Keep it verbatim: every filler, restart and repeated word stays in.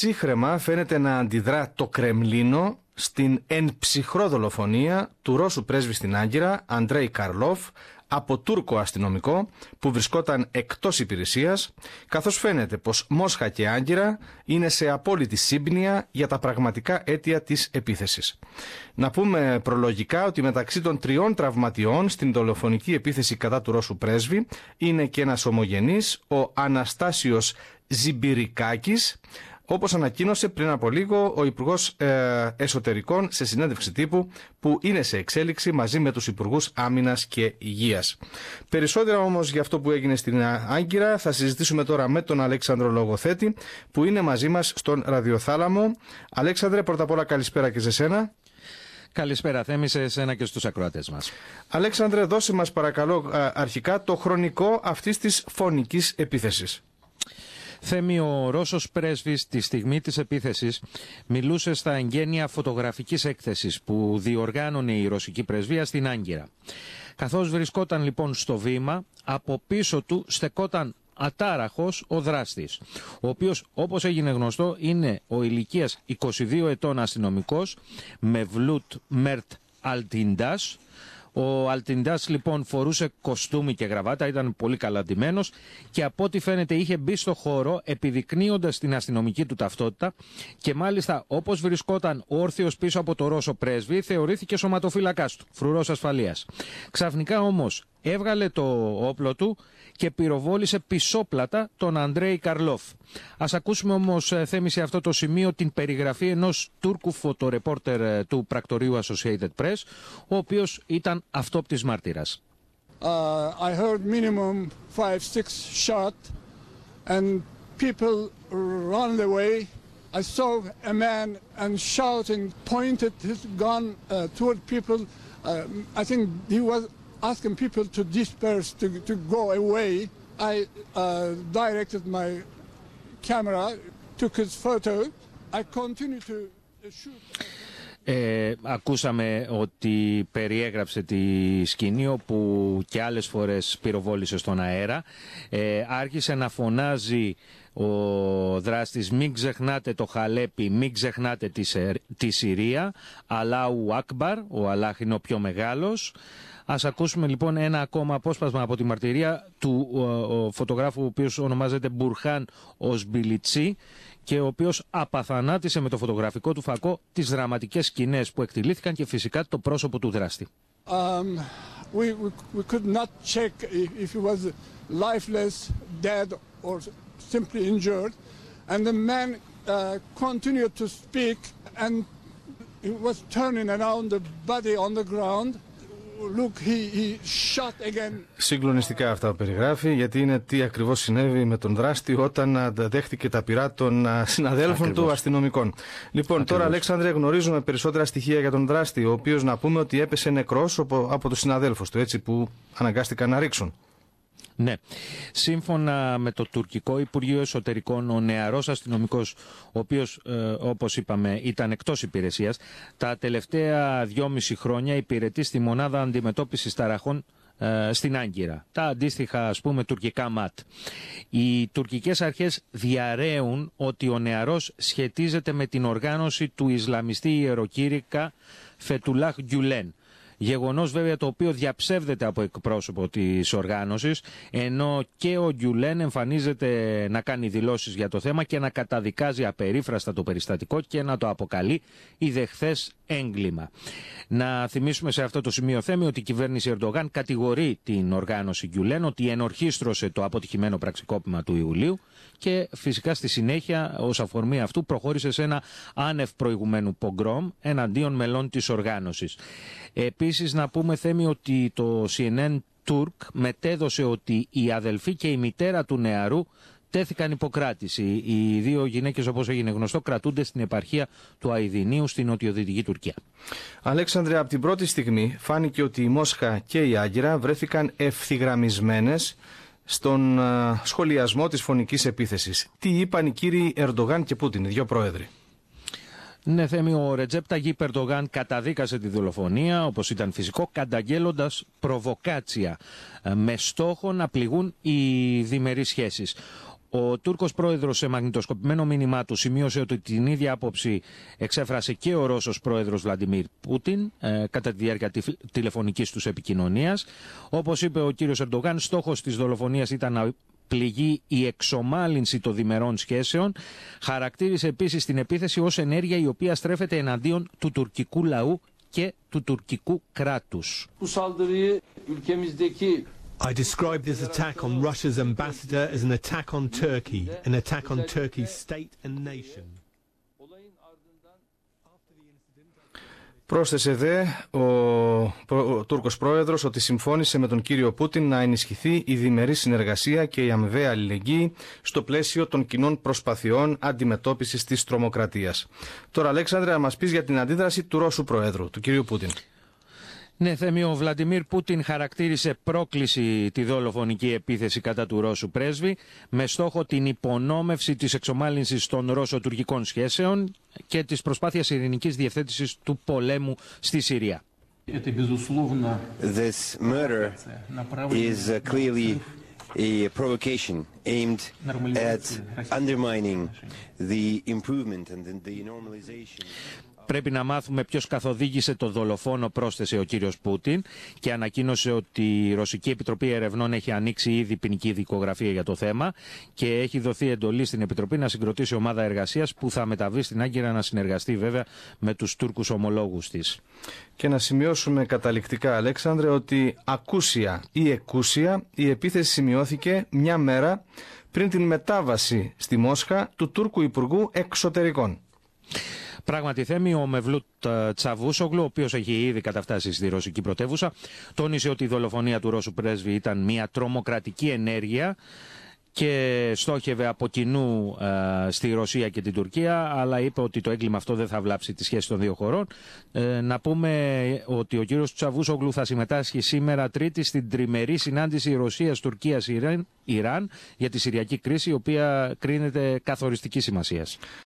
ψύχραιμα φαίνεται να αντιδρά το Κρεμλίνο στην εν ψυχρό δολοφονία του Ρώσου πρέσβη στην Άγκυρα, Αντρέι Καρλόφ, από Τούρκο αστυνομικό που βρισκόταν εκτός υπηρεσίας, καθώς φαίνεται πως Μόσχα και Άγκυρα είναι σε απόλυτη σύμπνοια για τα πραγματικά αίτια της επίθεσης. Να πούμε προλογικά ότι μεταξύ των τριών τραυματιών στην δολοφονική επίθεση κατά του Ρώσου πρέσβη είναι και ένας ομογενής, ο Αναστάσιος Ζιμπιρικάκης, όπως ανακοίνωσε πριν από λίγο ο Υπουργός ε, Εσωτερικών σε συνέντευξη τύπου που είναι σε εξέλιξη μαζί με τους Υπουργούς Άμυνας και Υγείας. Περισσότερα όμως για αυτό που έγινε στην Άγκυρα θα συζητήσουμε τώρα με τον Αλέξανδρο Λογοθέτη που είναι μαζί μας στον ραδιοθάλαμο. Αλέξανδρε, πρώτα απ' όλα καλησπέρα και σε σένα. Καλησπέρα Θέμη, σε εσένα και στους ακροατές μας. Αλέξανδρε, δώσε μας παρακαλώ αρχικά το χρονικό αυτής της φωνικής επίθεσης. Θέμη, ο Ρώσος πρέσβης τη στιγμή της επίθεσης μιλούσε στα εγγένεια φωτογραφικής έκθεσης που διοργάνωνε η ρωσική πρεσβεία στην Άγκυρα. Καθώς βρισκόταν λοιπόν στο βήμα, από πίσω του στεκόταν ατάραχος ο δράστης, ο οποίος, όπως έγινε γνωστό, είναι ο ηλικίας είκοσι δύο ετών αστυνομικός Μευλούτ Μέρτ Αλτιντάς. Ο Αλτιντάς λοιπόν φορούσε κοστούμι και γραβάτα, ήταν πολύ καλά ντυμένος και από ό,τι φαίνεται είχε μπει στο χώρο επιδεικνύοντας την αστυνομική του ταυτότητα και μάλιστα όπως βρισκόταν όρθιος πίσω από το Ρώσο πρέσβη θεωρήθηκε σωματοφύλακας του, φρουρός ασφαλείας. Ξαφνικά όμως έβγαλε το όπλο του και πυροβόλησε πισόπλατα τον Αντρέι Καρλόφ. Ας ακούσουμε όμως, Θέμη, σε αυτό το σημείο την περιγραφή ενός Τούρκου φωτορεπόρτερ του πρακτορείου Associated Press, ο οποίος ήταν αυτόπτης μάρτυρας. Uh, I heard minimum five, six shot and people run away. I saw a man and shouting, pointed his gun uh, toward people. Uh, I think he was asking people to disperse, to, to go away. I uh, directed my camera, took his photo. I continued to shoot. Ε, ακούσαμε ότι περιέγραψε τη σκηνή όπου και άλλες φορές πυροβόλησε στον αέρα. Ε, άρχισε να φωνάζει ο δράστης «Μην ξεχνάτε το Χαλέπι, μην ξεχνάτε τη, τη Συρία, Αλάου Ακμπαρ», ο Αλάχ είναι ο πιο μεγάλος. Ας ακούσουμε λοιπόν ένα ακόμα απόσπασμα από τη μαρτυρία του ο, ο φωτογράφου ο οποίος ονομάζεται Μπουρχάν Οσμπιλιτσί και ο οποίος απαθανάτησε με το φωτογραφικό του φακό τις δραματικές σκηνές που εκτιλήθηκαν και φυσικά το πρόσωπο του δράστη. Um, we, we, we could not check if he was lifeless, dead or simply injured. And the man uh, continued to speak and he was turning around the body on the ground. Look, he, he shot again. Συγκλονιστικά αυτά που περιγράφει, γιατί είναι τι ακριβώς συνέβη με τον δράστη όταν δέχτηκε τα πυρά των συναδέλφων ακριβώς του αστυνομικών. Λοιπόν, ακριβώς. Τώρα, Αλέξανδρε, γνωρίζουμε περισσότερα στοιχεία για τον δράστη, ο οποίος να πούμε ότι έπεσε νεκρός από, από τους συναδέλφους του, έτσι, που αναγκάστηκαν να ρίξουν. Ναι. Σύμφωνα με το τουρκικό Υπουργείο Εσωτερικών, ο νεαρός αστυνομικός, ο οποίος, ε, όπως είπαμε, ήταν εκτός υπηρεσίας, τα τελευταία δυόμιση χρόνια υπηρετεί στη μονάδα αντιμετώπισης ταραχών ε, στην Άγκυρα. Τα αντίστοιχα, ας πούμε, τουρκικά ΜΑΤ. Οι τουρκικές αρχές διαρρέουν ότι ο νεαρός σχετίζεται με την οργάνωση του Ισλαμιστή ιεροκήρυκα Φετουλάχ Γκιουλέν. Γεγονός βέβαια το οποίο διαψεύδεται από εκπρόσωπο της οργάνωσης, ενώ και ο Γκιουλέν εμφανίζεται να κάνει δηλώσεις για το θέμα και να καταδικάζει απερίφραστα το περιστατικό και να το αποκαλεί ιδεχθές έγκλημα. Να θυμίσουμε σε αυτό το σημείο, Θέμη, ότι η κυβέρνηση Ερντογάν κατηγορεί την οργάνωση Γκιουλέν ότι ενορχίστρωσε το αποτυχημένο πραξικόπημα του Ιουλίου και φυσικά στη συνέχεια ως αφορμή αυτού προχώρησε σε ένα άνευ προηγουμένου πογκρόμ εναντίον μελών της οργάνωσης. Επίσης να πούμε, Θέμη, ότι το σι εν εν Turk μετέδωσε ότι η αδελφή και η μητέρα του νεαρού τέθηκαν υποκράτηση. Οι δύο γυναίκες, όπως έγινε γνωστό, κρατούνται στην επαρχία του Αηδινίου στην νοτιοδυτική Τουρκία. Αλέξανδρε, από την πρώτη στιγμή φάνηκε ότι η Μόσχα και η Άγκυρα βρέθηκαν ευθυγραμμισμένες στον uh, σχολιασμό της φωνικής επίθεσης. Τι είπαν οι κύριοι Ερντογάν και Πούτιν, οι δύο πρόεδροι? Ναι, Θέμη, ο Ρετζέπ Ταγίπ Ερντογάν καταδίκασε τη δολοφονία, όπως ήταν φυσικό, καταγγέλλοντας προβοκάτσια με στόχο να πληγούν οι διμερείς σχέσεις. Ο Τούρκος πρόεδρος σε μαγνητοσκοπημένο μήνυμά του σημείωσε ότι την ίδια άποψη εξέφρασε και ο Ρώσος πρόεδρος Βλαντιμίρ Πούτιν ε, κατά τη διάρκεια τη, τηλεφωνικής τους επικοινωνίας. Όπως είπε ο κύριος Ερντογάν, στόχος της δολοφονίας ήταν να πληγεί η εξομάλυνση των διμερών σχέσεων. Χαρακτήρισε επίσης την επίθεση ως ενέργεια η οποία στρέφεται εναντίον του τουρκικού λαού και του τουρκικού κράτους. I describe this attack on Russia's ambassador as an attack on Turkey, an attack on Turkey's state and nation. Πρόσθεσε δε ο, ο Τούρκος πρόεδρος ότι συμφώνησε με τον κύριο Πούτιν να ενισχυθεί η διμερή συνεργασία και η αμοιβαία αλληλεγγύη στο πλαίσιο των κοινών προσπαθειών αντιμετώπισης της τρομοκρατίας. Τώρα, Αλέξανδρε, να μας πεις για την αντίδραση του Ρώσου πρόεδρου, του κυρίου Πούτιν. Ναι, Θέμη, ο Βλαντιμίρ Πούτιν χαρακτήρισε πρόκληση τη δολοφονική επίθεση κατά του Ρώσου πρέσβη με στόχο την υπονόμευση της εξομάλυνσης των ρώσο-τουρκικών σχέσεων και της προσπάθειας ειρηνικής διευθέτησης του πολέμου στη Συρία. This murder is uh, clearly a provocation aimed at undermining the improvement and the normalization. Πρέπει να μάθουμε ποιος καθοδήγησε το δολοφόνο, πρόσθεσε ο κύριος Πούτιν και ανακοίνωσε ότι η Ρωσική Επιτροπή Ερευνών έχει ανοίξει ήδη ποινική δικογραφία για το θέμα και έχει δοθεί εντολή στην Επιτροπή να συγκροτήσει ομάδα εργασίας που θα μεταβεί στην Άγκυρα να συνεργαστεί βέβαια με τους Τούρκους ομολόγους της. Και να σημειώσουμε καταληκτικά, Αλέξανδρε, ότι ακούσια ή εκούσια η επίθεση σημειώθηκε μια μέρα πριν την μετάβαση στη Μόσχα του Τούρκου Υπουργού Εξωτερικών. Πράγματι, Θέμη, ο Μευλούτ Τσαβούσογλου, ο οποίος έχει ήδη καταφτάσει στη ρωσική πρωτεύουσα, τόνισε ότι η δολοφονία του Ρώσου πρέσβη ήταν μια τρομοκρατική ενέργεια και στόχευε από κοινού ε, στη Ρωσία και την Τουρκία, αλλά είπε ότι το έγκλημα αυτό δεν θα βλάψει τη σχέση των δύο χωρών. Ε, να πούμε ότι ο κύριος Τσαβούσογλου θα συμμετάσχει σήμερα Τρίτη στην τριμερή συνάντηση Ρωσίας-Τουρκίας-Ιράν για τη Συριακή κρίση, η οποία κρίνεται καθοριστική σημασίας.